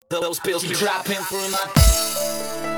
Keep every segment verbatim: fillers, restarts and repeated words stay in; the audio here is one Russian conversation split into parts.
Those pills keep dropping through my.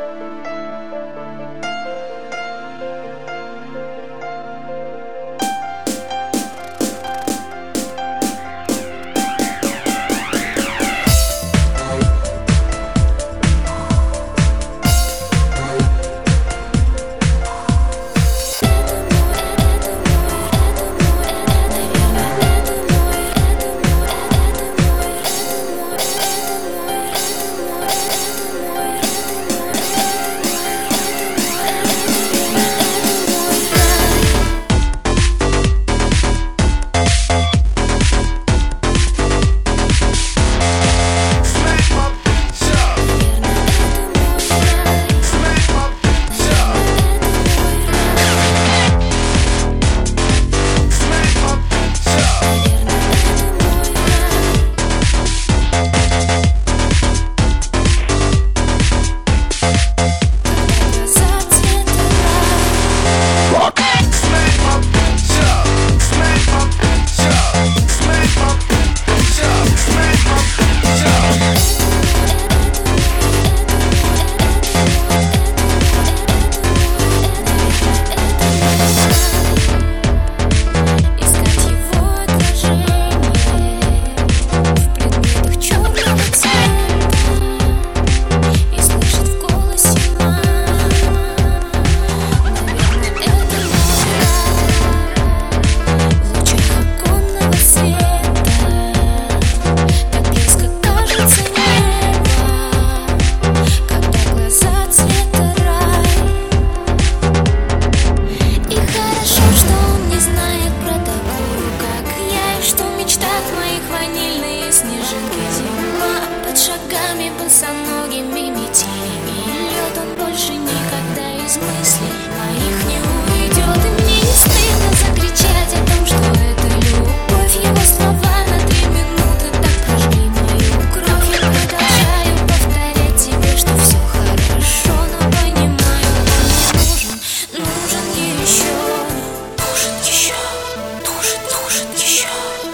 Босоногими метелями лед, он больше никогда из мыслей моих не уйдет. И мне не стыдно закричать о том, что это любовь. Его слова на три минуты так прожгли мою кровь. Я продолжаю повторять тебе, что все хорошо, но понимаю, он мне нужен, нужен еще, нужен еще, нужен, нужен еще,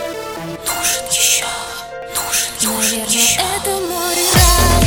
нужен еще, нужен, нужен еще. Это море рай.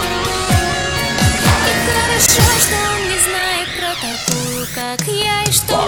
Как я и что